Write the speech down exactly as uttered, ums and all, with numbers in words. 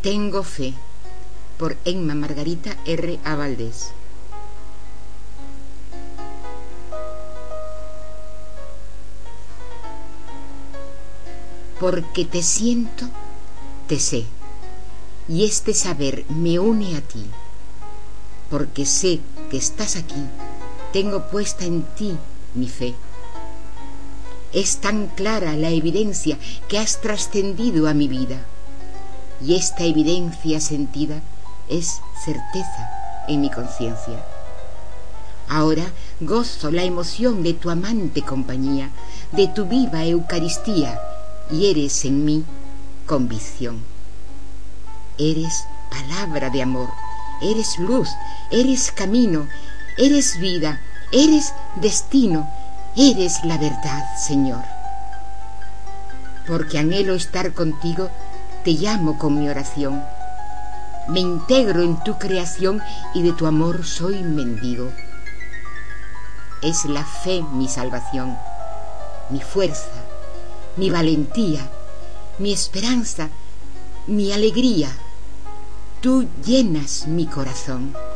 Tengo fe, por Emma Margarita R. A. Valdés. Porque te siento, te sé, y este saber me une a ti. Porque sé que estás aquí, tengo puesta en ti mi fe. Es tan clara la evidencia que has trascendido a mi vida, y esta evidencia sentida es certeza en mi conciencia. Ahora gozo la emoción de tu amante compañía, de tu viva Eucaristía, y eres en mí convicción. Eres palabra de amor, eres luz, eres camino, eres vida, eres destino, eres la verdad, Señor. Porque anhelo estar contigo, te llamo con mi oración. Me integro en tu creación y de tu amor soy mendigo. Es la fe mi salvación, mi fuerza, mi valentía, mi esperanza, mi alegría. Tú llenas mi corazón.